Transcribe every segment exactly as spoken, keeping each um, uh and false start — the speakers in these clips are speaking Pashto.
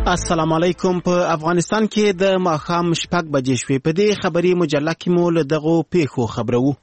السلام علیکم. په افغانستان کې د ماښام شپږ بجې شوې. په دې خبري مجله کې مو له دغو پیښو خبرو.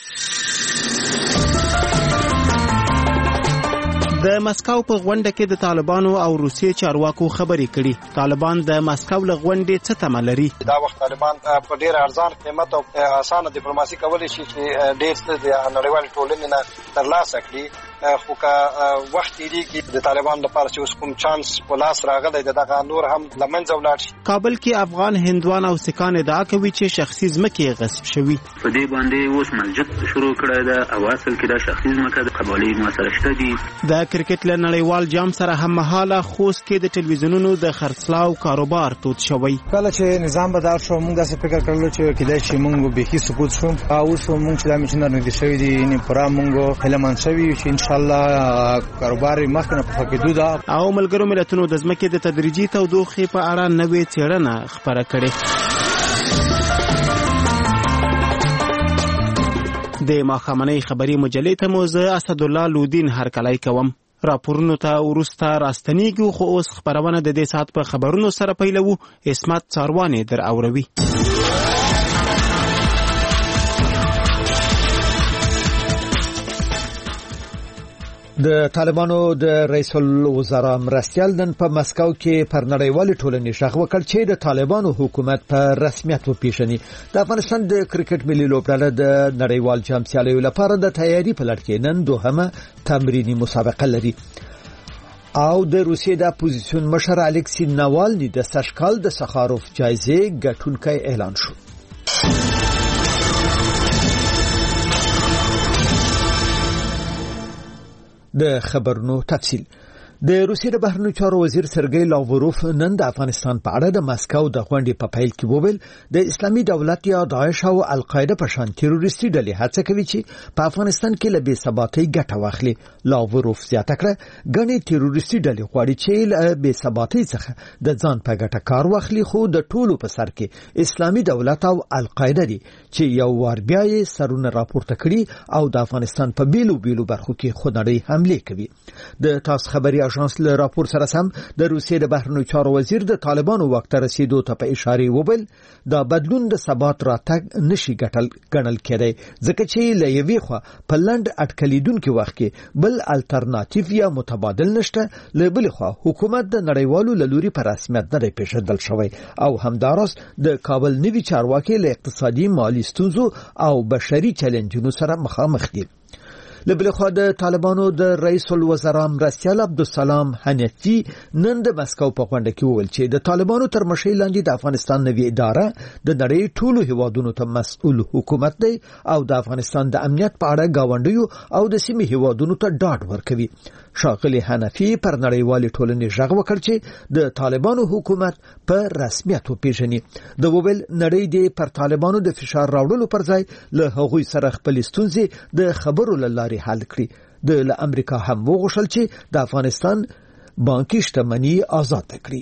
د مسکو په غونډه کې د طالبانو او روسیې چارواکو خبرې کړي. طالبان د مسکو له غونډې څه تمه لري؟ دا وخت طالبان په ډېر ارزان قیمت او اسانه ډیپلوماسي کولی شي چې ډېر څه د نړیوال ټولنې نه ترلاسه کړي. خو که وخت تېرېږي د طالبان لپاره چې اوس کوم چانس په لاس راغلی د دغه نور هم له منځه ولاړ شي. کابل کې افغان هندوان او سیکان ادعا کوي چې شخصي ځمکې غصب شوي. په دې باندې اوس مسجد شروع کړی ده او اصل کې دا شخصي ځمکه د قبایلي مسله شته دي. د کرکټ له نړیوال جام سره هم مهاله خوست کې د ټلویزیونونو د خرڅلاو کاروبار تود شوی. کله چې نظام بدل شو موږ داسې فکر کړلو چې کېدای شي موږ بېخي سقوط شو. اوس موږ چې دا میچونه نږدې شوي دي یعنې پوره موږ هیلهمند شوي چې انشاءالله کاروبار مخکې نه په کېدو ده. او ملګرو ملتونو د ځمکې د تدریجي تودوخې په اړه نوې څېړنه خپره کړې. د ماښامنۍ خبري مجلې ته مو زه اسدالله لودین هرکلی کوم. راپورونو ته وروسته راستنیږو، خو اوس خپرونه د دې ساعت په خبرونو سره پیلوو. عصمت څاروانې در اوروي. د طالبانو د رئیس الوزرا مرستیال نن په مسکو کې پر نړیوال ټولنې شغ وکړ چې د طالبانو حکومت په رسمیت وپیژني. د افغانستان د کرکټ ملي لوبډله د نړیوال جام سیالیو لپاره د تیاری په لړ کې نن دوهمه تمرینی مسابقه لري. او د روسیې د اپوزیسیون مشر الکسی ناوالني د سشکال د سخاروف جایزې ګټونکی اعلان شو. د خبرونو تفصیل. د روسیې د بهرنیو چارو وزیر سرګی لاوروف نن د افغانستان په اړه د مسکو د غونډې په پیل کې وویل د اسلامي دولت یا داعش او القاعده په شان تروریستي ډلې هڅه کوي چې په افغانستان کې له بې ثباتۍ ګټه واخلي. لاوروف زیاته کړه ګڼې تروریستي ډلې غواړي چې له بې ثباتۍ څخه د ځان په ګټه کار واخلي، خو د ټولو په سر کې اسلامي دولت او القاعده دي چې یو وار بیا یې سرونه راپورته کړي او د افغانستان په بیلو بیلو برخو کې خودنړۍ حمله کوي. د تاس خبري اژانس له راپور سره سم د روسیې د بهرنیو چارو وزیر د طالبانو وخت رسیدو ته په اشاره وویل دا بدلون د ثبات راتګ نشي ګټل ګڼل کېدی، ځکه چې له یوې خوا په لنډ اټکلیدونکي وخت کې بل الټرناتیو یا متبادل نشته، له بلې خوا حکومت د نړیوالو له لوري په رسمیت نه دی پیژندل شوی او همداراز د کابل نوي چارواکي له اقتصادي مالي ستونزو او بشري چیلنجونو سره مخامخ دي. لبل خو د طالبانو د رئیس الوزرا مرستیال عبدالسلام حنفی نن د مسکو په غونډه کې وویل چې د طالبانو تر مشرۍ لاندې د افغانستان نوي اداره د نړۍ ټولو هیوادونو ته مسؤل حکومت دی او د افغانستان د امنیت په اړه گاونډیو او د سیمې هیوادونو ته ډاډ ورکوي. ښاغلي حنفی پر نړیوال ټولنې ژغ وکړ چې د طالبانو حکومت په رسمیت وپیژني. د وویل نړۍ دې پر طالبانو د فشار راوړلو پر ځای له هغوی سره خپل ستونزې د خبرو له لارې حل کړي. د امریکا هم وغوښتل چې د افغانستان بانکي شتمنۍ آزاد کړي.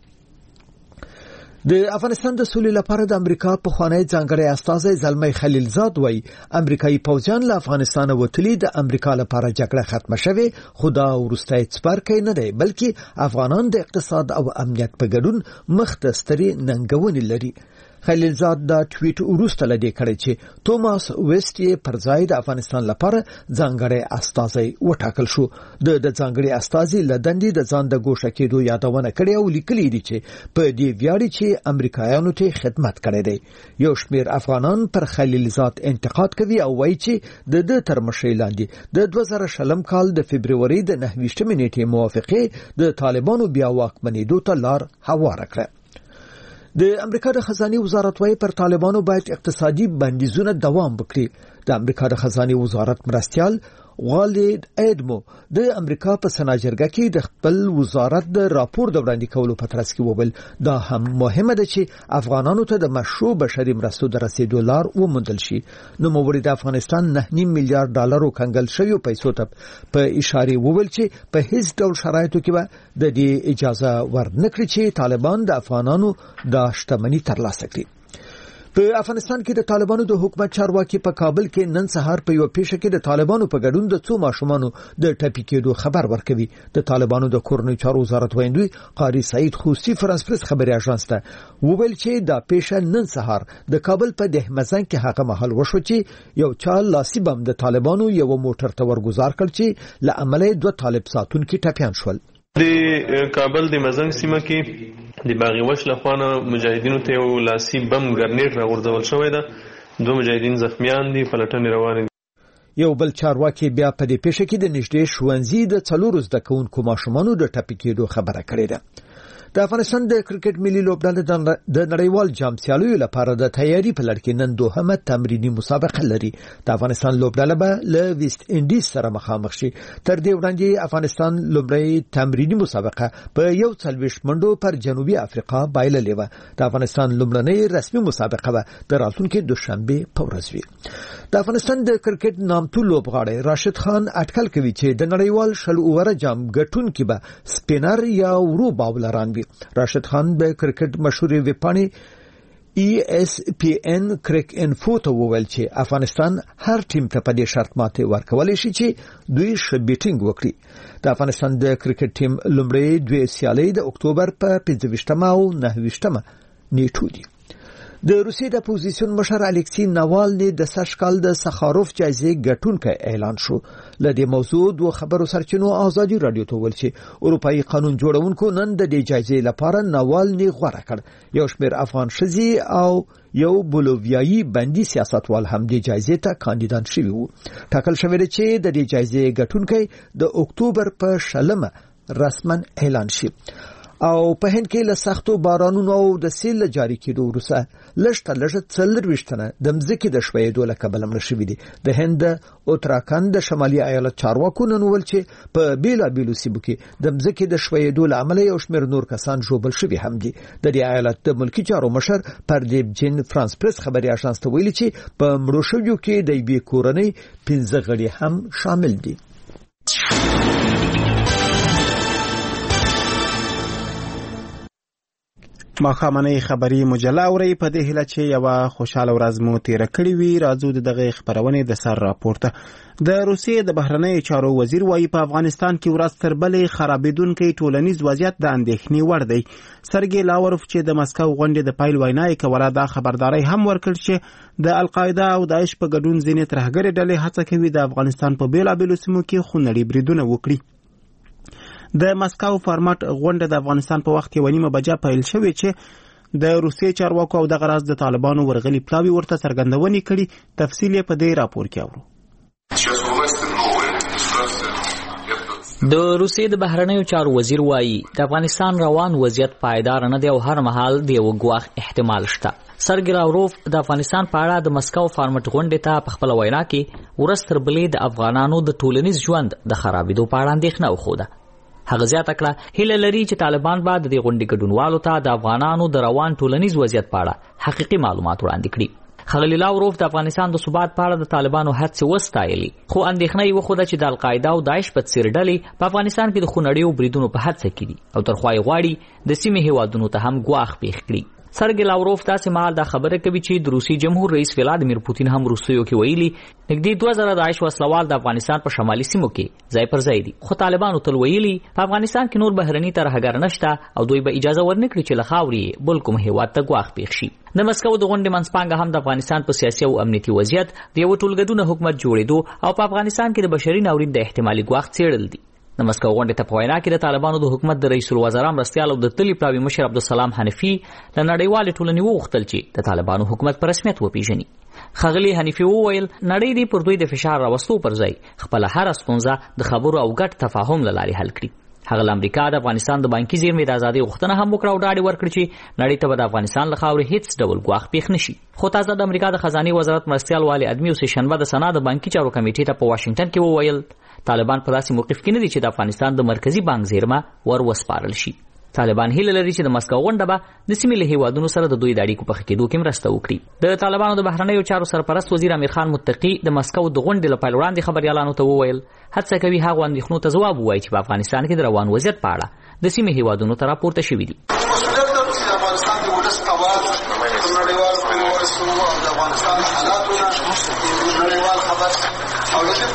د افغانستان د سولې لپاره د امریکا په خوانی ځانګړی استازی زلمی خلیلزاد وایي امریکایي پوځیان له افغانستان وتلي د امریکا لپاره جګړه ختمه شوه، خو دا وروستی څپرکی نه دی بلکې افغانان د اقتصاد او امنیت په ګډون مخ ته سترې ننګونې لري. خلیلزاد دا ټویټ وروسته لدې کړی چې توماس ویسټ یې پر ځای د افغانستان لپاره ځانګړی استازی وټاکل شو. د د ځانګړي استازي له دندې د ځان د ګوښه کېدو یادونه کړې او لیکلي دي چې په دې ویاړي چې امریکایانو ته خدمت کړی دی. یو شمېر افغانان پر خلیلزاد انتقاد کوي او وایي چې د د تر مشرۍ لاندې د دوه زره شلم کال د فبروري د نهه ویشتمې نیټې موافقې د طالبانو بیا واکمنېدو ته لار هواره کړه. د امریکا د خزانه وزارت وايي پر طالبانو باید اقتصادي بندیزونه دوام وکړي. د امریکا د خزانه وزارت مرستیال والد ایدمو د امریکا په سناجرګه کې د خپل وزارت د راپور د وړاندې کولو په ترڅ کې وویل دا هم مهمه ده چې افغانانو ته د مشروع بشري مرستو د رسیدو لار وموندل شي. نو موږ د افغانستان نه نیم میلیارډ ډالرو کنګل شوی پیسو ته په اشاره وویل چې په هیڅ ډول شرایطو کې به د دې اجازه ورنکړي چې طالبان د افغانانو د شتمنۍ ترلاسه کړي. په افغانستان کې د طالبانو د حکومت چارواکي په کابل کې نن سهار په یو پیښه کې د طالبانو په ګډون د څو ماشومانو د ټپي کېدو خبر ورکوي. د طالبانو د کورنۍ چارو وزارت ویندوی قاری سعید خوستی فرانس پریس خبري اژانس ته وویل چې دا پیښه نن سهار د کابل په دهمزن کې هغه محل وشو چې یو چا لاسي بم د طالبانو یو موټر ته ورګزار کړ چې له عمله دوه طالب ساتونکو ټپيان شول. د کابل د مزنګ سیمه کې د باغی وش لخوانه مجاهدینو ته یو لاسي بم ګرنیټ راغورځول شوی ده. دوه مجاهدین زخمیان دي، پلټنې روانې دي. یو بل چارواکي بیا په دې پیښه کې د نږدې ښوونځي د څلورو زده کوونکو ماشومانو د ټپي کېدو خبره کړې ده. د افغانستان د کرکټ ملي لوبډله د نړیوال جام سیالیو لپاره د تیاری په لړ کې نن دوهمه تمرینی مسابقه لري. د افغانستان لوبډله به له ویسټ انډیز سره مخامخ شي. تر دې وړاندې افغانستان لومړی تمرینی مسابقه په یو څلوېښت منډو پر جنوبي افریقا بایللې وه. د افغانستان لومړنۍ رسمي مسابقه به د راتلونکي دوشنبه په ورځ وي. د افغانستان د کرکټ نامتو لوبغاړی راشد خان اټکل کوي چې د نړیوال شل اووره جام ګټونکي به سپینر یا ورو باولران وي. راشد خان د کرکټ مشهورې ویبپاڼې ای اس پی ان کرک انفو ته وویل چې افغانستان هر ټیم ته په دې شرط ماته ورکولی شي چې دوی ښه بیټینګ وکړي. د افغانستان د کرکټ ټیم لومړی دوه سیالۍ د اکتوبر په پنځه ویشتمه او نهه ویشتمه نیټو دي. د روسیې د اپوزیسیون مشر الکسی ناوالني د سشکال د سخاروف جایزې ګټونکی اعلان شو. له دې موضوع دوه خبرو سرچینو آزادي رادیو ته ویل چې اروپאי قانون جوړونکو نن د دې جایزې لپاره ناوالني غوړه کړ. یو شمېر افغان ښځې او یو بولوویایي بندي سیاستوال هم د جایزې ته کاندیدان شوي وو. ټاکل شوی دی چې د دې جایزې ګټونکی د اکتوبر په شلمه رسما اعلان شي. او په هند کې له سختو بارانونو او د سیل جاری کېدو وروسته لږ تر لږه څلورویشت تنه د مځکې د ښویېدو له کبله مړه شوي دي. د هند د اتراکند د شمالي ایالت چارواکو نن وویل چې په بېلابېلو سیمو کې د مځکې د ښویېدو له امله یو شمېر نور کسان ژوبل شوي هم دي. د دې ایالت د ملکي چارو مشر پردیپ جین فرانس پریس خبري اژانس ته ویلي چې په مړو شویو کې د یوې کورنۍ پنځه غړي هم شامل دي. ماښامنۍ خبري مجله اورئ. په دې هیله چې یوه خوشحاله ورځ مو تېره کړې وي. راځو د دغې خپرونې د سر راپورته. د روسیې د بهرنیو چارو وزیر وایي په افغانستان کې ورځ تر بلې خرابېدونکی ټولنیز وضعیت د اندېښنې وړ دی. سرګی لاوروف چې د مسکو غونډې د پیل وینا یې کوله دا خبرداری هم ورکړ چې د القاعده او داعش په ګډون ځینې ترهګرې ډلې هڅه کوي د افغانستان په بېلابېلو سیمو کې خونړي بریدونه وکړي. د مسکو فارمټ غونډه د افغانستان په وخت یوه نیمه بجه پیل شوې چې د روسیې چارواکو او دغه راز د طالبانو ورغلي پلاوي ورته څرګندونې کړي. تفصیل یې په دې راپور کې اورو. د روسیې د بهرنیو چارو وزیر وایي د افغانستان روان وضعیت پایدار نه دی او هر مهال د یو ګواښ احتمال شته. سرګی لاوروف د افغانستان په اړه د مسکو فارمټ غونډې ته په خپله وینا کې ورځ تر بلې د افغانانو د ټولنیز ژوند د خرابېدو په اړه اندېښنه وښوده. هغه زیاته کړه هیله لري چې طالبان به د دې غونډې ګډونوالو ته د افغانانو د روان ټولنیز وضعیت په اړه حقیقي معلومات وړاندې کړي. ښاغلي لاوروف د افغانستان د ثبات په اړه د طالبانو هڅې وستایلې، خو اندېښنه یې وښوده چې د القاعده او داعش په څېر ډلې په افغانستان کې د خونړیو بریدونو په هڅه کې دي او ترخوا یې غواړي د سیمې هیوادونو ته هم ګواښ پېښ کړي. سرګی لاوروف داسې مهال دا خبره کوي چې د روسي جمهور رئیس ولادیمیر پوتین هم روسیو کې ویلي نږدې دوه زره داعش وسلوال د افغانستان په شمالي سیمو کې ځای پر ځای دي. خو طالبانو تل ویلي په افغانستان کې نور بهرني ترهګر نشته او دوی به اجازه ورنکړي چې له خاورې بل کوم هیواد ته ګواښ پېښ شي. د مسکو د غونډې منځپانګه هم د افغانستان په سیاسي او امنیتي وضعیت د یو ټولګډونه حکومت جوړېدو او په افغانستان کې د بشري ناورین د احتمالي ګواښ څېړل دي. د مسکو غونډې ته په وینا کې د طالبانو د حکومت د رئیس الوزرا مرستیال او د تلي پلاوي مشر عبدالسلام حنفي له نړیوالې ټولنې وغوښتل چې د طالبانو حکومت په رسمیت وپیژني. ښاغلي حنفي وویل نړۍ دې پر دوی د فشار راوستو پر ځای خپله هره ستونزه د خبرو او ګډ تفاهم له لارې حل کړي. هغه له امریکا د افغانستان د بانکي زیرمې د ازادۍ غوښتنه هم وکړه او ډاډ ورکړ چې نړۍ ته به د افغانستان له خاورې هیڅ ډول ګواښ پېښ نشي. خو تازه د امریکا د خزانې وزارت مرستیال والي ادمي اوس شنبه د سنا د بانکي چارو کمیټې ته په واشنگټن کې وویل طالبان په داسې موقف کې نه دي چې د افغانستان د مرکزی بانک زیرمه ور وسپارل شي. طالبان هیله لري چې د مسکو غونډه به د سیمې له هیوادونو سره د دوی د اړیکو په ښه کېدو کې مرسته وکړي. د طالبانو د بهرنیو چارو سرپرست وزیر امیر خان متقي د مسکو د غونډې له پیل وړاندې خبریالانو ته وویل هڅه کوي هغو اندېښنو ته ځواب ووایي چې په افغانستان کې د روان وضعیت په اړه د سیمې هیوادونو ته راپورته شوي دي.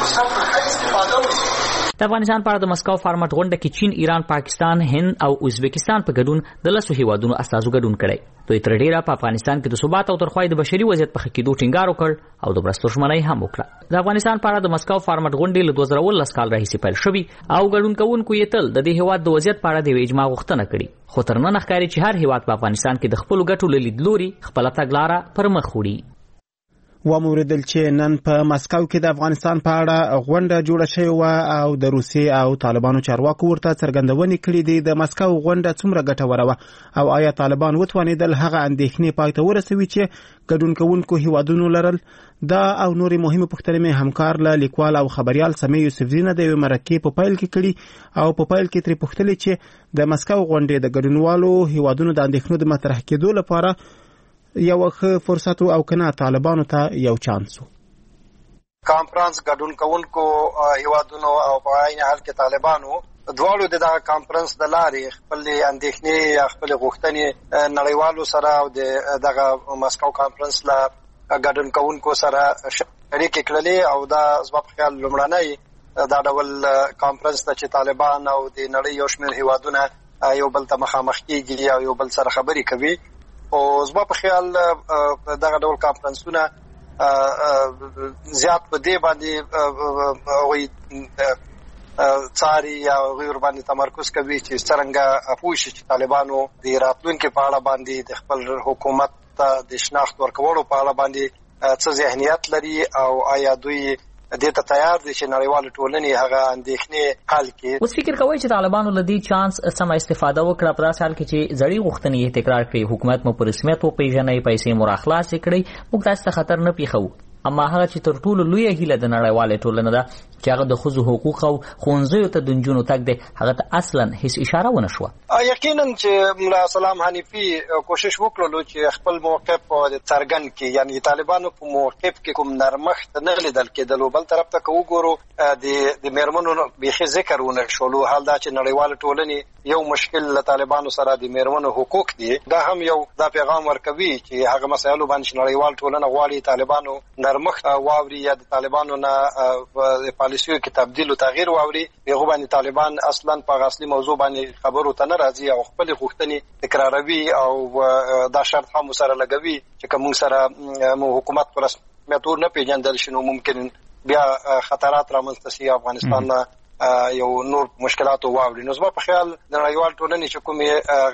فرصت څخه استفاده وشي. د افغانستان په اړه د مسکو فارمټ غونډه کې چین، ایران، پاکستان، هند او ازبکستان په ګډون د لسو هیوادونو استازو ګډون کړی. دوی تر ډیره په افغانستان کې د ثبات او ترخوای د بشري وضعیت په ښه کېدو ټینګار وکړ او د مرستو ژمنه هم وکړه. د افغانستان په اړه د مسکو فارمټ غونډې له دوه زره اوولس کال راهیسې پیل شوې او ګډون کوونکو یې تل د دې هیواد د وضعیت په اړه د اجماع غوښتنه کړې، خو تر نن ښکاري چې هر هیواد په افغانستان کې د خپلو ګټو له لیدلوري خپله تګلاره پر مخ وړي. وموردل چې نن په مسکو کې د افغانستان په اړه غونډه جوړه شوې وه او د روسیې او طالبانو چارواکو ورته څرګندونې کړې دي د مسکو غونډه څومره ګټوره وه او آیا طالبان وتوانېدل هغه اندېښنې پای ته ورسوي چې ګډون کوونکو هیوادونو لرل. دا او نورې مهمې پوښتنې مې همکار له لیکوال او خبریال سمیع یوسفزي نه د یوې مرکې په پیل کې کړي او په پیل کې ترې پوښتلې چې د مسکو غونډې د ګډونوالو هیوادونو د اندېښنو د مطرح کېدو لپاره یو ښه فرصت او کنه طالبانو ته یو چانس و. کانفرنس ګډون کوونکو هیوادونو او په عین حال کې طالبانو دواړو د دغه کانفرنس د لارې خپل اندېښنې یا خپل غوښتنې نړیوالو سره او د دغه مسکو کانفرنس لا ګډون کوونکو سره شریک کړلې او دا زما په خیال لومړنی دا ډول کانفرنس ته چې طالبان او د نړۍ یو شمېر هیوادونه یو بل ته مخامخ کېږي او یو بل سره خبرې کوي. او زما په خیال دغه ډول کانفرنسونه زیات په دې باندې وي څاري یا غیر باندې تمرکز کوي چې څنګه پوه شي چې طالبانو د راتلونکو په اړه باندې د خپل حکومت ته د شناخت ورکولو په اړه باندې څه ذهنیت لري او آیا دوی دې ته تیار دي چې نړیوال ټولنې هغه اندېښنې حل کړي. اوس فکر کوي چې طالبانو له دې چانس سم استفاده وکړه په داسې حال کې چې زړې غوښتنې یې تکرار کړي، حکومت مو په رسمیت وپېژنئ، پیسې مو راخلاصې کړئ، موږ تاسو ته خطر نه پېښوو. اما هغه چې تر ټولو لویه هیله د نړیوالې ټولنې ده چې هغه د ښځو حقوق او ښوونځیو ته د نجونو تګ دی، هغه ته اصلا هیڅ اشاره ونه شوه. یقینا چې ملا سلام حنیفي کوشش وکړلو چې خپل موقف څرګند کړي، یعنی طالبانو په موقف کې کوم نرمښت نه لیدل کېدلو. بل طرف ته که وګورو د د میرمنو بیخي ذکر ونه شولو، حال دا چې نړیوال ټولنې یو مشکل له طالبانو سره د میرمنو حقوق دي. دا هم یو دا پیغام ورکوي چې هغه مسایلو باندې نړیوال ټولنه غواړي طالبانو نرمښت واوري یا د طالبانو نه پالیسیو کې تبدیل او تغییر واوري. هغه باندې طالبان اصلا په اصلي موضوع باندې خبرو ته نه راځي او خپل غوښتنې تکراروي او دا شرط هم سره لګوي چې کوم سره مو حکومت پر رسمیت نه پیژندل شنو ممکن بیا خطرات رامنځته شي افغانستان یو نور مشکلات واوري. نو زما په خیال د نړیوال ټولنې چې کومې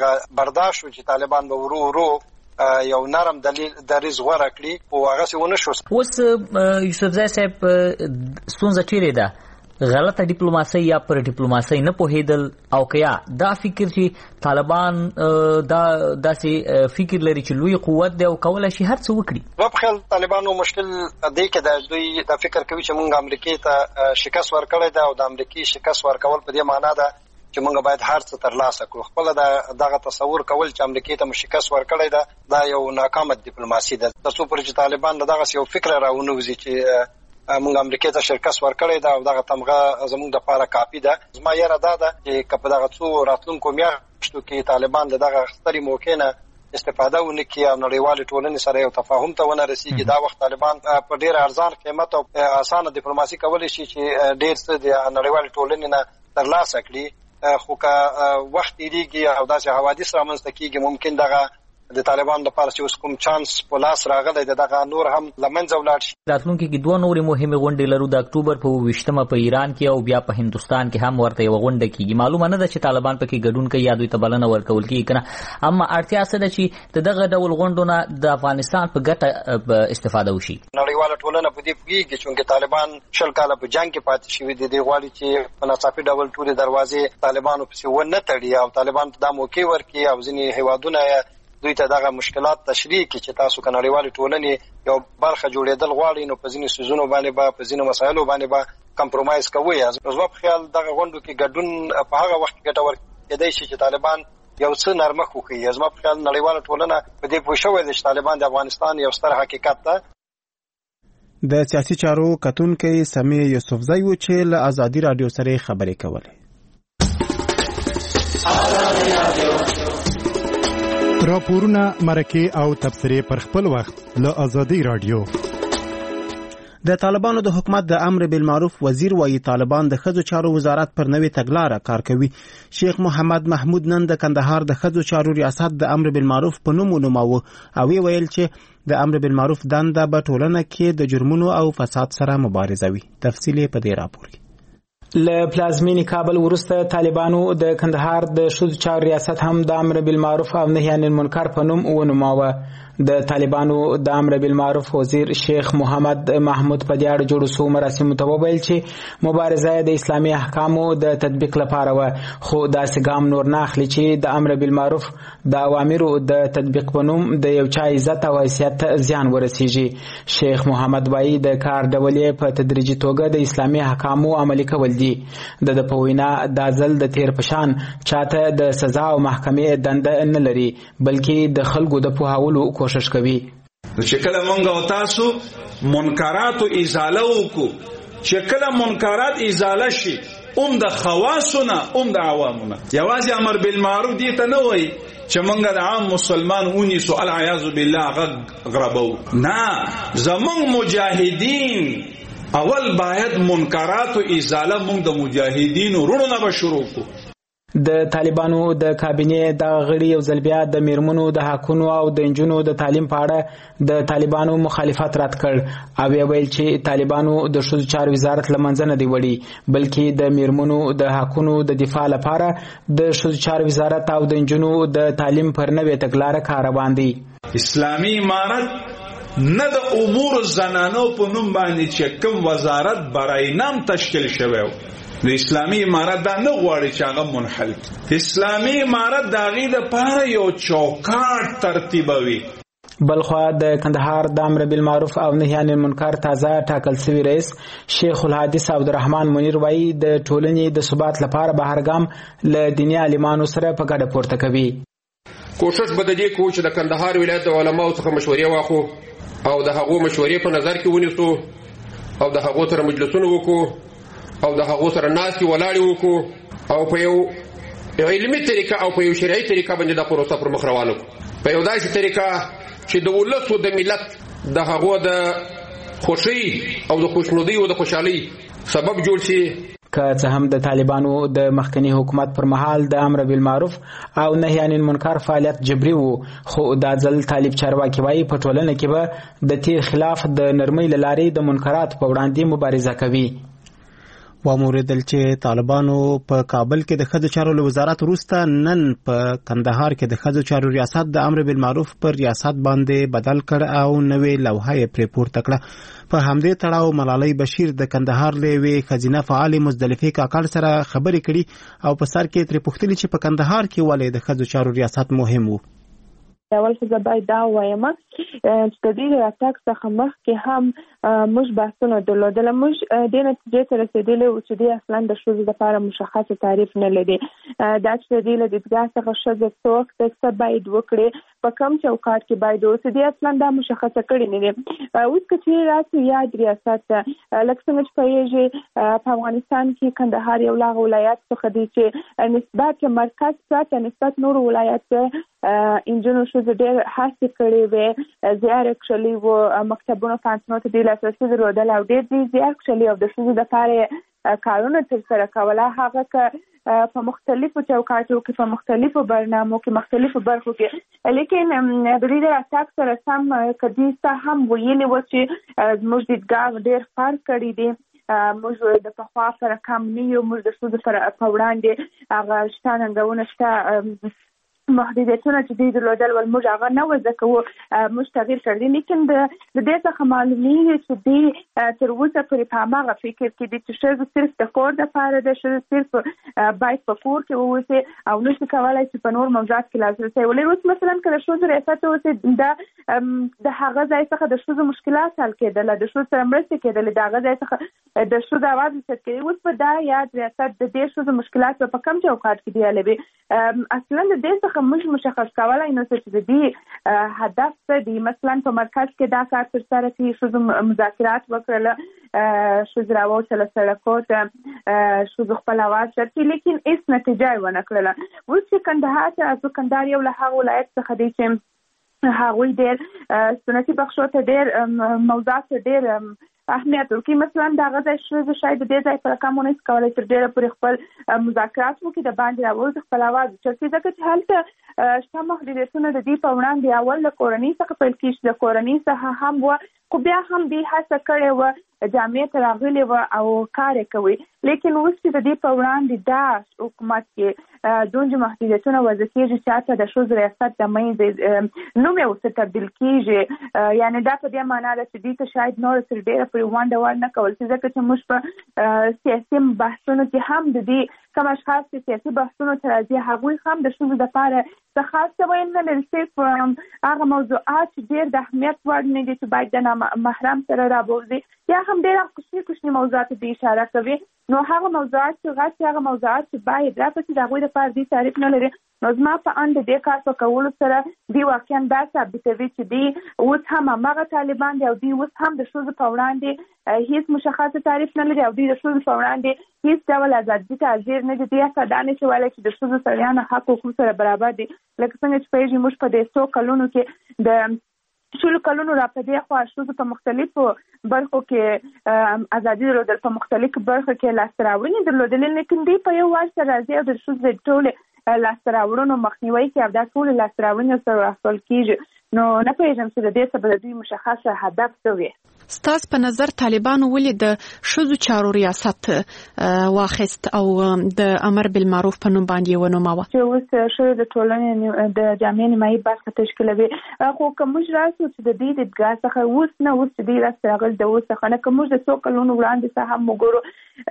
برداشت چې طالبان به ورو ورو یو نرم دلیل دریز غوړه کړي او هغه څه ونه شو. اوس یوسفزی صاحب ستونزه چیرې ده؟ غلطه ډیپلوماسي یا پر ډیپلوماسي نه پوهیدل او کیا دا فکر چې طالبان دا داسې فکر لري چې لوی قوت دی او کولای شي هر څه وکړي؟ په خپل طالبانو مشکل دی کې د دوی د فکر کوي چې موږ امریکای ته شکست ورکړی دا او د امریکای شکست ورکول په دې معنی ده چې موږ باید هر څه ترلاسه کړو. خپل دغه تصور کول چې امریکای ته شکست ورکړی دا دا یو ناکامه ډیپلوماسي ده. تاسو پر چې طالبان دغه یو فکر راونوځي چې موږ امریکای ته شکست ورکړی دا او دغه تمغه زموږ د لپاره کافي ده. زما یاره دا ده چې کله دغه څو راتلونکو میاشتو کې طالبان دغه ستري موقع نه استفاده ونه کړي او نړیوال ټولنې سره یو تفاهم ته ونه رسیږي، دا وخت طالبان په ډیر ارزان قیمت او اسانه ډیپلوماسي کولی شي چې ډیر څه د نړیوال ټولنې نه ترلاسه کړي. خو که وخت تیریږي او داسې حوادث رامنځته کېږي ممکن دغه د طالبان لپاره چې اوس کوم چانس په لاس راغلی د دغه نور هم لمنځه ولاړ شي. راتلونکي کې دوه نورې مهمې غونډې لرو، د اکتوبر په ویشتمه په ایران کې او بیا په هندوستان کې هم ورته یوه غونډه کېږي. معلومه نه ده چې طالبان پکې ګډون کوي یا دوی ته بلنه ورکول کېږي که نه، اما اړتیا څه ده چې د دغه ډول غونډو نه د افغانستان په ګټه استفاده وشي. نړیواله ټولنه په دې پوهېږي چې طالبان شل کاله په جنګ کې پاتې شوي دي، دوی غواړي چې په ناڅاپي ډول ټولې دروازې طالبانو پسې ونه تړي او طالبان ته دا موقع ورکړي او ځینې هیوادونه دوی ته دغه مشکلات تشریح کړي چې تاسو که نړیوالې ټولنې یو برخه جوړېدل غواړئ نو په ځینې څیزونو باندې به په ځینو مسایلو باندې به کمپرومایز کوئ. زما په خیال دغه غونډو کې ګډون په هغه وخت کې ګټور کېدی شي چې طالبان یو څه نرمښت وښیي. زما په خیال نړیواله ټولنه په دې پوه شوې ده چې طالبان د افغانستان یو ستر حقیقت ده. د سیاسي چارو کتونکی سمیع یوسفزی و چې له ازادي راډیو سره خبرې کولې. راپورونه، مرکې او تبصرې پر خپل وخت له ازادي راډیو. د طالبانو د حکومت د امر بالمعروف وزیر وایي طالبان د ښځو چارو وزارت پر نوې تګلاره کار کوي. شیخ محمد محمود نن د کندهار د ښځو چارو ریاست د امر بالمعروف په نوم ونوماوه او ویل چې د امر بالمعروف دنده په ټولنه کې د جرمونو او فساد سره مبارزه وي. تفصیل په دې راپور کې. له پلازمینی کابل وروسته طالبانو د کندهار د ښځو چارو ریاست هم د امر بالمعروف او نهی عن المنکر په نوم ونوماوه. د طالبانو د امر بالمعروف وزیر شیخ محمد محمود په دې اړه جوړ شو مراسمو ته وویل چې مبارزه د اسلامي احکامو د تطبیق لپاره و، خو داسې ګام نور نه اخلي چې د امر بالمعروف د اوامرو د تطبیق په نوم د یو چا عزت او حیثیت زیان ورسیږي. شیخ محمد وایي د کار ډول یې په تدریجي توګه د اسلامي احکامو عملي کول دي. د په وینا د ځل د تیر پشان چاته د سزا او محکمې دنده نه لري، بلکې د خلکو د پوهاولو کوشش کوي. چې کله مونږ او تاسو منکرات او ازاله وکړو، چې کله منکرات ازاله شي اوم د خواصونه اوم د عوامونه، یوازې امر بالمعروف دي ته نه وایي چې مونږ د عام مسلمان ونیسو العیاذ بالله غربو. نه، زمونږ مجاهدین اول باید منکرات او ازاله مونږ د مجاهدین ورونو نه به شروع کو. د طالبانو د کابینې د غړي یو ځل بیا د میرمنو د حقونو او د نجونو د تعلیم په اړه د طالبانو مخالفت رد کړ او ویل چې طالبانو د ښځو چارو وزارت لمنځه نه دی وړي، بلکې د میرمنو د حقونو د دفاع لپاره د ښځو چارو وزارت او د نجونو د تعلیم پر نوې تګلاره کار روان دی. اسلامي امارت نه د امور زنانو په نوم باندې چې کوم وزارت برای نام تشکیل شوی و، د اسلامي امارت دا نه غواړي چې هغه منحل کړي. اسلامي امارت د هغې دپاره یو چوکاټ ترتیبوي. بلخوا د کندهار د امر بالمعروف او نهی عن المنکر تازه ټاکل سوي رئیس شیخ الحدیث عبدالرحمن منیر وایي د ټولنې د ثبات لپاره به هر ګام له دیني عالمانو سره په ګډه پورته کوي. کوشش به د دې کوو چې د کندهار ولایت د علماو څخه مشورې واخلو او د هغو مشورې په نظر کې ونیسو او د هغو سره مجلسونه وکړو او د هغو سره ناستې ولاړې وکړو او په یو علمي طریقه او په یو شرعي طریقه باندې دا پروسه پر مخ روانه کړو، په یو داسې طریقه چې د ولس او د ملت د هغو د خوښۍ او د خوشنودۍ او د خوشحالۍ سبب جوړ شي. که څه هم د طالبانو د مخکنی حکومت پر مهال د امر بالمعروف او نهی عن المنکر فعالیت جبري وو، خو دا ځل طالب چارواکي وایي په ټولنه کې به د تیر خلاف د نرمۍ له لارې د منکرات په وړاندې مبارزه کوي. وموریدل چې طالبانو په کابل کې د ښځو چارو وزارت وروسته نن په کندهار کې د ښځو چارو ریاست د امر بالمعروف پر ریاست باندې بدل کړ او نوې لوحه یې پرې پورته کړه. په همدې تړاو ملالۍ بشیر د کندهار له یوې ښځینه فعالې مزدلفې کاکړ سره خبرې کړي او په سر کې ترې پوښتنې چې په کندهار کې ولې د ښځو چارو ریاست مهم و. اول خو زه باید دا ووایم چې د دې راتګ څخه مخکې هم موږ بحثونه درلودل. موږ دې نتیجې ته رسېدلي وو چې دې اصلا د ښځو لپاره مشخص تعریف نه لري، دا چې د دې له دیدګاه څخه ښځه څه وخت څه باید وکړي، په کوم چوکاټ کې باید اوسي، دې اصلا دا مشخصه کړې نه دي. اوس که چیرې راسي یاد ریاست لکه څنګه چې پوهېږي په افغانستان کې کندهار یو له هغو ولایات څخه دی چې نسبت مرکز پرته نسبت نورو ولایاتو انجونو ښځو ډېر هڅې کړې وې، زیار یې کښلی و، مکتبونو پوهنتونونو ته ډېر لاسرسي درلودل او ډېر دې زیار کښلی او د ښځو دپاره کارونه ترسره کوله. هغه که په مختلفو چوکاټو کې، په مختلفو برنامو کې، مختلفو برخو کې، لیکن د دې د راتګ سره سم که دې څه هم ویلي وه چې زموږ دیدګاه ډېر فرق کړی دی، موږ د پخوا سره کم نه یو، موږ د ښځو سره په وړاندې هغه شته ننګونه شته محدودیتونه چې دوی درلودل ول موږ هغه نه وضع کوو، موږ تغیر کړی. لیکن د دې څخه معلومیږي چې دوی تر اوسه پورې په هماغه فکر کې دي چې ښځو صرف د کور دپاره ده، ښځو صرف باید په کور کې واوسي او نشي کولی چې په نور موضوعات کې لاسرسی ولري. اوس مثلا که د ښځو ریاست اوسي د هغه ځای څخه د ښځو مشکلات حل کېدله، د ښځو سره مرستې کېدلې، د هغه ځای څخه د ښځو اواز اوچت کېدی. اوس په دا یاد ریاست د دې ښځو مشکلات په کوم چوکاټ کې دی حلوي، اصلا د دې څخه موږ مشخص کولای نو چې د دې هدف څه دی. مثلا په مرکز کې دا کار ترسره کړي، ښځو مذاکرات وکړله، ښځو راووتله سړکو ته، ښځو خپل اواز چت کړي، لیکن هېڅ نتیجه یې ونه کړله. اوس چې کندهار ته کندهار یو له هغو ولایت څخه دی چې هغوی ډېر سنتي بخشو ته ډېر موضوعات ډېر اهمیت ورکړي. مثلا دغه ځای ښځې شاید د دې ځای پر کم ونه شي کولی تر ډېره پورې خپل مذاکرات وکړي، د باندې راووځي، خپل اواز اوچت کړي، ځکه چې هلته شته محدودیتونه د دې په وړاندې اول له کورنۍ څخه پیل کېږي، د کورنۍ څخه هم وه، خو بیا هم دې هڅه کړې وه، جامعې ته راغلې وه او کار یې کوي. لیکن اوس چې د دې په وړاندې دا حکومت کې دومره محدودیتونه وضع کېږي چې حتی د ښځو ریاست د منځ نوم یې ورته تبدیل کېږي، یعنې دا په دې معنا ده چې دوی ته شاید نور تر ډېره پورې ونډه ور نه کول شي، ځکه چې موږ په سیاسي بحثونو کې هم د دې کوم اشخاص چې سیاسي بحثونو ته راځي هغوی هم د ښځو دپاره څه خاص څه ویل نه لري، صرف هغه موضوعات چې ډېر د اهمیت وړ نه دي چې باید د نامحرم سره رابوځي، یا هم ډېر کوچني کوچني موضوعاتو ته اشاره کوي. نو هغه موضوعات چې غټ هغه موضوعات چې باید راپسې د هغوی دپاره دوی تعریف نه لري. نو زما په اند د دې کار په کولو سره دوی واقعا دا ثابتوي چې دوی اوس هم هماغه طالبان دي او دوی اوس هم د ښځو په وړاندې هیڅ مشخصه تعریف نه لري او دوی د ښځو په وړاندې هیڅ ډول ازادي ته حاضر نه دي. دوی حتی دا نه شي ویلی چې د ښځو سړیانو حق حقوق سره برابر دي، لکه څنګه چې پوهېږي موږ په دې څو کلونو کې د شلو کلونو را په دې خوا ښځو په مختلفو برخو کې ازادي درلودل، په مختلفو برخو کې لاسته راوړنې درلودلې، لیکن دوی په یو وار سره راځي او د ښځو د ټولې لاسته راوړنو مخنیوي کوي او دا ټولې لاسته راوړنې سره راخپل کېږي. نو نه پوهېږم چې د دې څه به د دوی مشخصه هدف څه وي. ستاسو په نظر طالبانو ولې د ښځو چارو ریاست واخیست او د امر بالمعروف په نوم باندې ونوماوه؟ چې اوس ښځې د ټولنې د جامعې نیمایي برخه تشکیلوي، خو که موږ راسو چې د دې د ادعا څخه اوس نه اوس چې دوی راسته راغلي د اوس څخه نه، که موږ د څو کلونو وړاندې څه هم وګورو،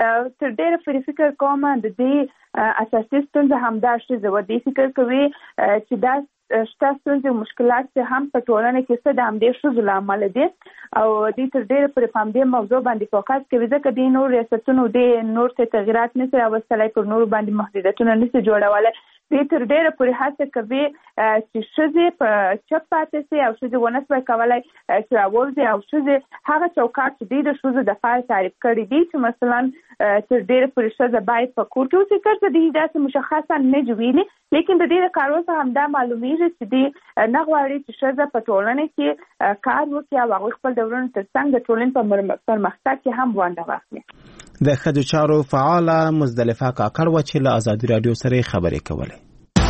تر ډېره پورې فکر کوم د دې اساسي ستونزه همدا ښځې وه. دوی فکر کوي چې دا شته ستونزې او مشکلات چې هم په ټولنه کې څه د همدې ښځو له امله دي او دوی تر ډېره پورې په همدې موضوع باندې فوکس کوي، ځکه دوی نور ریاستونو دې نور څه تغیرات نه شي راوستلی، پر نورو باندې محدودیتونه نه شي جوړولی. دوی تر ډېره پورې هڅه کوي چې ښځې په چپ پاتې شي او ښځې ونه شوی کولی چې راووځي او ښځې هغه چوکاټ چې دوی د ښځو دپاره تعریف کړي دي چې مثلا تر ډېره پورې ښځه باید په کور کې اوسي، که څه دوی داسې مشخصا نه دي ویلي، لیکن د دې د کارو څخه همدا معلومیږي چې دوی نه غواړي چې ښځه په ټولنه کې کار وکړي او هغوی خپل د ورونو تر څنګ د ټولنې په پرمختګ کې هم ونډه واخلي. د ښځو چارو فعاله مزدلفه کاکړ وه چې له ازادي راډیو سره خبرې کولې.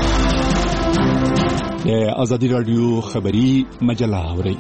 د ازادي راډیو خبري مجله اورئ.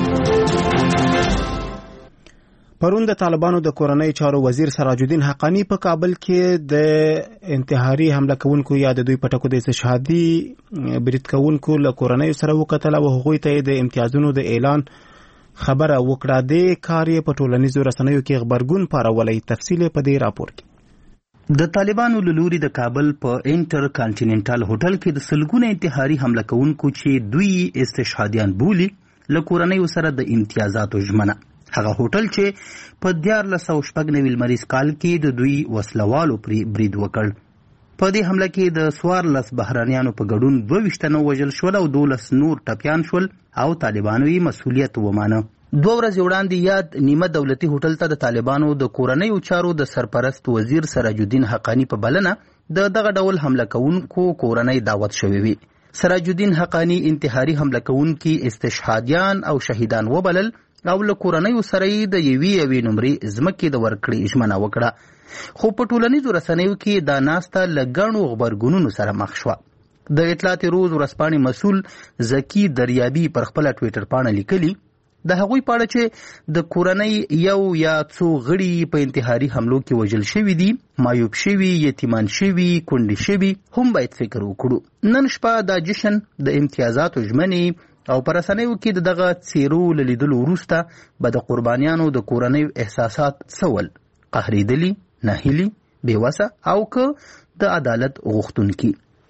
پرون د طالبانو د کورنۍ چارو وزیر سراج الدین حقانی په کابل کې د انتحاري حمله کوونکو یا د دوی په ټکو د استشهادي برید کوونکو له کورنۍ سره وکتل او هغوی ته د امتیازونو د اعلان خبره وکړه. د کار یې په ټولنیزو رسنیو کې خبرګون پارولی. تفصیل په دې راپور کې. د طالبانو له لوري د کابل په انټر کانټیننټل هوټل کې د سلګونه انتحاري حمله کوونکو چې دوی استشهادیان بولي له کورنۍ سره د امتیازاتو ژمنه، هغه هوټل چې په دیارلس سوه شپږ نوي لمریز کال کې د دوی وسلوالو پرې برید وکړ. په دې حمله کې د څوارلس بهرانیانو په ګډون دوه ویشت تنه وژل شول او دولس نور ټپیان شول او طالبانو یې مسؤلیت ومانه. دوه ورځې وړاندې یاد نیمه دولتي هوټل ته د طالبانو د کورنیو چارو د سرپرست وزیر سراج الدین حقانی په بلنه د دغه ډول حمله کوونکو کورنۍ دعوت شوې وي. سراج الدین حقانی انتحاري حمله کوونکي استشهادیان او شهیدان وبلل او له کورنیو سره یې د یوې یوې نمرې ځمکې د ورکړې ژمنه وکړه. خو په ټولنیزو رسنیو کې دا ناسته له ګڼو غبرګونونو سره مخ شوه. د اطلاعات روز ورځپاڼې مسؤل زکی دریابي پر خپله ټویټر پاڼه لیکلي د هغوی په اړه چې د کورنۍ یو یا څو غړي په انتحاري حملو کې وژل شوي دي، معیوب شوي، یتیمان شوي، کونډې شوي، هم باید فکر وکړو. نن شپه دا جشن د امتیازاتو ژمنې او په رسنیو کې د دغه څیرو له لیدلو وروسته به د قربانیانو د کورنیو احساسات څه ول؟ قهرېدلي، ناهیلي، بېوسه او که د عدالت غوښتونکي.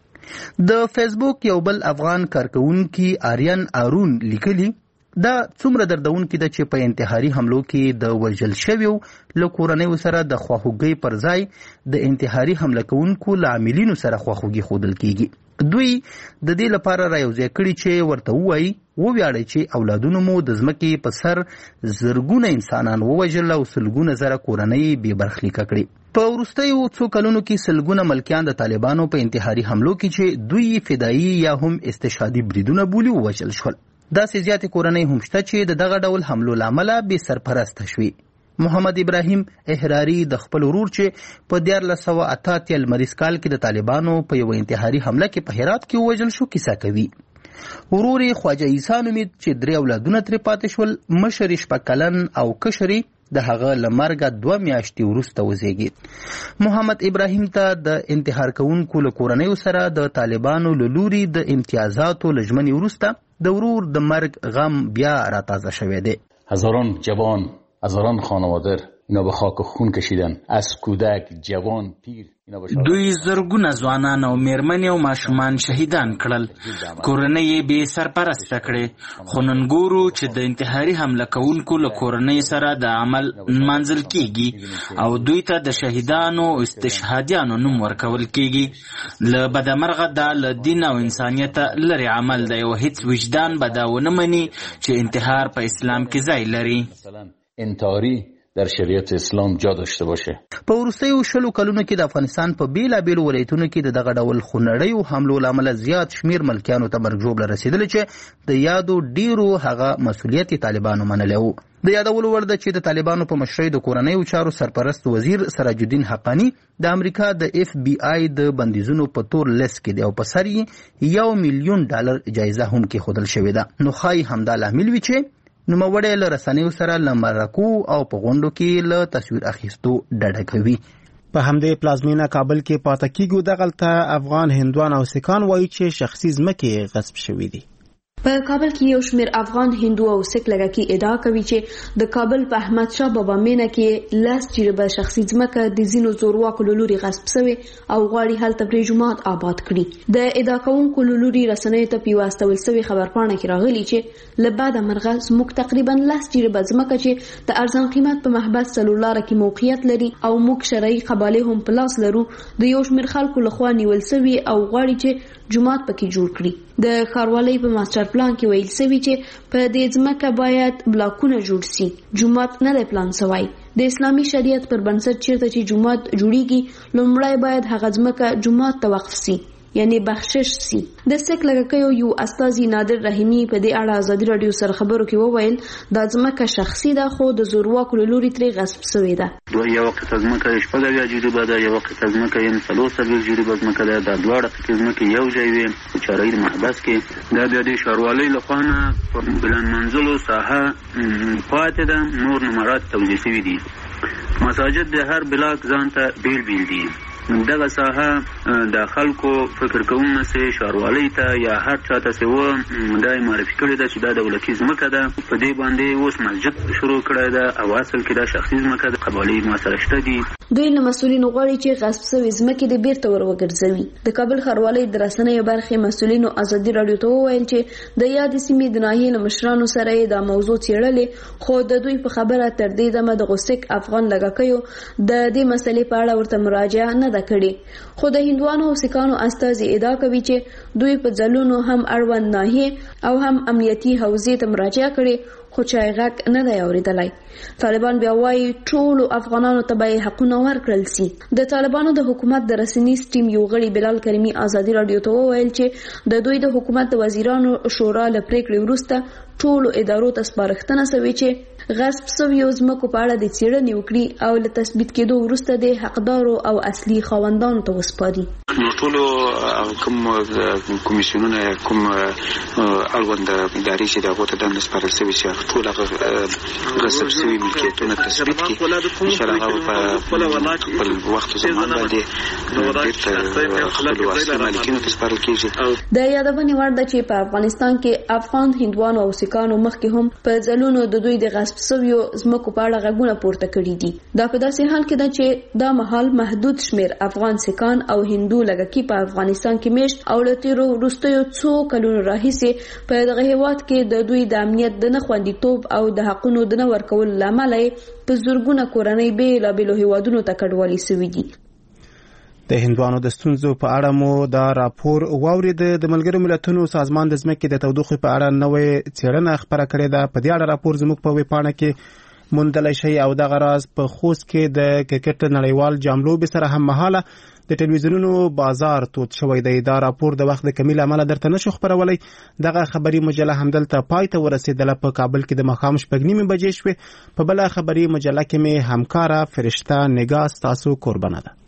د فیسبوک یو بل افغان کارکونکي آریان آرون لیکلي دا څومره دردونکي ده چې په انتحاري حملو کې د وژل شویو له کورنیو سره د خواخوږۍ پر ځای د انتحاري حمله کوونکو له عاملینو سره خواخوږي ښودل کیږي. دوی د دې لپاره رايوځای کړي چې ورته ووایي وویاړئ چې اولادونو مو د ځمکې په سر زرګونه انسانان ووژل او سلګونه زره کورنۍ بې برخلیکه کړي. په وروستیو څو کلونو کې سلګونه ملکیان د طالبانو په انتحاري حملو کې چې دوی فدایي یا هم استشهادي بریدونه بولي ووژل شول. داسې زیاتې کورنۍ هم شته چې د دغه ډول حملو له امله بې سرپرسته شوي. محمد ابراهیم احراري د خپل ورور چې په دیارلس سوه اته اتیا لمریز کال کې د طالبانو په یو انتحاري حمله کې په هرات کې ووژل شو کیسه کوي. ورور یې خواجه عیسی نومید چې درې اولادونه ترې پاتې شول، مشر یې شپږ کلن او کشر یې د هغه له مرګه دوه میاشتې وروسته وزیږید. محمد ابراهیم ته د انتحار کوونکو له کورنیو سره د طالبانو له لوري د امتیازاتو له ژمنې وروسته د ورور د مرګ غم بیا راتازه شوی دی. هزاران جوان، هزاران خانواده اینا به خاک خون کشیدن، از کودک، جوان، پیر. دوی زرګونه ځوانان او میرمنې او ماشومان شهیدان کړل، کورنۍ یې بې سرپرسته کړې. خو نن ګورو چې د انتحاري حمله کوونکو له کورنۍ سره د عمل نمانځل کیږي او دوی ته د شهیدانو او استشهادیانو نوم ورکول کیږي. له بدمرغه دا له دین او انسانیت لري عمل دی او هیڅ وجدان به دا ونه مني چې انتحار په اسلام کې ځای لري. انتحاری در شریعت اسلام جا داشته باشه. په وروستیو شلو کلونو کې د افغانستان په بیلابیلو ولایتونو کې د دغه ډول خونړیو حملو له امله زیات شمیر ملکیانو ته مرګ ژوبله رسېدلې چې د یادو ډیرو هغه مسؤلیت یې طالبانو منلی و. د یادولو وړ ده چې د طالبانو په مشرۍ د کورنیو چارو سرپرست وزیر سراج الدین حقانی د امریکا د اف بی آی د بندیزونو په تور لیست کې دی او په سر یې یو میلیون ډالر جایزه هم کېښودل شوې ده. نو ښایي همدا لامل وي چې نوموړی له رسنیو سره له مرکو او په غونډو کې له تصویر اخیستو ډډه کوي. په همدې پلازمینه کابل کې پاتې کیږو دغلته افغان هندوان او سیکان وایي چې شخصي ځمکې غصب شوي دي. په کابل کې یو شمیر افغان هندو او سیک لږکي ادعا کوي چې د کابل په احمد شاه بابا مینه کې لاس جریبه شخصي ځمکه د ځینو زورواکو له لوري غصب شوی او غواړي هلته پرې جومات آباد کړي. د ادعا کوونکو له لوري رسنیو ته په واستول شوی خبرپاڼه کې راغلي چې له بعده مرغه زموږ تقریبا لاس جریبه ځمکه چې د ارزان قیمت په محبس څلور لاره کې موقعیت لري او موږ شرعي قباله هم په لاس لرو د یو شمیر خلکو لخوا نیول شوی او غواړي چې جومات پکې جوړ کړي. د ښاروالۍ په ماستر پلان کې ویل شوی چې په دې ځمکه باید بلاکونه جوړ شي، جومات نه دی پلان شوی. د اسلامي شریعت پر بنسټ چیرته چې جومات جوړیږي لومړی باید هغه ځمکه جومات ته وقف شي، یعنی بخشش شي. د سیک لږکیو یو استازي نادر رحیمی په دې اړه ازادي رادیو سره خبرو کې وویل دا ځمکه شخصي ده خو د زورواکو له لوري ترې غصب شوې ده. دوی یو وخت ځمکه شپږ اویا جریبه ده، یو وخت ځمکه یې څلور څلوېښت جریبه ځمکه ده. دا دواړه پکې ځمکې یو ځای وي په چارهیي محبس کې. دا بیا د ښاروالۍ لخوا نه په پلان منځلو ساحه پاتې ده، نور نمرات توزیع شوي دي. مساجد د هر بلاک ځان ته بیل بیل دي. دغه ساحه د خلکو فکر کوم سه ښاروالۍ ته یا هر چا ته سه و دای معرفي کړی ده چې دا د ولکې ځمکه ده. په دې باندې اوس مسجد شروع کړی ده او اصل کې دا شخصي ځمکه ده، قبالې مسله شته دي. دوی له مسؤلینو غواړي چې غصب شوې ځمکې د بیرته ور وګرځوي. د کابل ښاروالۍ د رسنیو برخې مسؤلینو ازادي رادیو ته وویل چې د یادې سیمې د ناحیې له مشرانو سره یې دا موضوع څېړلې، خو د دوی په خبره تر دې دمه د غوسک افغان لږکیو د دې مسلې په اړه ورته مراجعه نه ده کړې. خو د هندوانو او سیکانو استازي ادعا کوي چې دوی په ځلونو هم اړوند ناحیې او هم امنیتي حوزې ته مراجعه کړې خو چای غږ نه دی اورېدلی. طالبان بیا وایي ټولو افغانانو ته به حقونه ورکړل شي. د طالبانو د حکومت د رسنیز ټیم یو غړي بلال کریمي ازادي رادیو ته وویل چې د دوی د حکومت د وزیرانو شورا له پریکړې وروسته ټولو ادارو ته سپارښتنه شوې چې غصب شویو ځمکو په اړه د څېړنې وکړي او له تثبیت کېدو وروسته د حقدارو او اصلي خاوندانو ته وسپاري. ټولو کوم کمیسیونونه کوم اړوند ادارې چې دغو ته دنده سپارل شوي چې ټول هغه غصب شوي ملکیتونه تثبیت کړي، انشاءالله هغه په خپل وخت زمان باندې بېرته خپلو اصلي مالکینو ته سپارل کېږي. د یادونې وړ ده چې په افغانستان کې افغان هندوانو او سیکانو مخکې هم په ځلونو د دوی د غصب شویو ځمکو په اړه غږونه پورته کړي دي. دا په داسې حال کې ده چې دا مهال محدود شمیر افغان سیکان او هندو لږکي په افغانستان کې میشت او له تېرو وروستیو څو کلونو راهیسې په دغه هېواد کې د دوی د امنیت د نه خوندیتوب او د حقونو د نه ورکولو له امله په زرګونه کورنۍ بېلابېلو هېوادونو ته کډوالې شوي دي. د هندوانو د ستونزو په اړه مو دا راپور واورید. د ملګرو ملتونو سازمان د ځمکې د تودوخې په اړه نوې څېړنه خپره کړې ده. په دې اړه راپور زموږ په ویبپاڼه کې موندلی شي او دغه راز په خوست کې د کرکټ نړیوال جام لوبې سره هم مهاله د ټلویزیونونو بازار تود شوی دی. دا راپور د وخت د کمی له امله درته نشو خپرولی. دغه خبري مجله همدلته پای ته ورسېدله. په کابل کې د ماښام شپږ نیمې بجې شوې. په بله خبري مجله کې مې همکاره فرشته نگاه ستاسو کوربنه ده.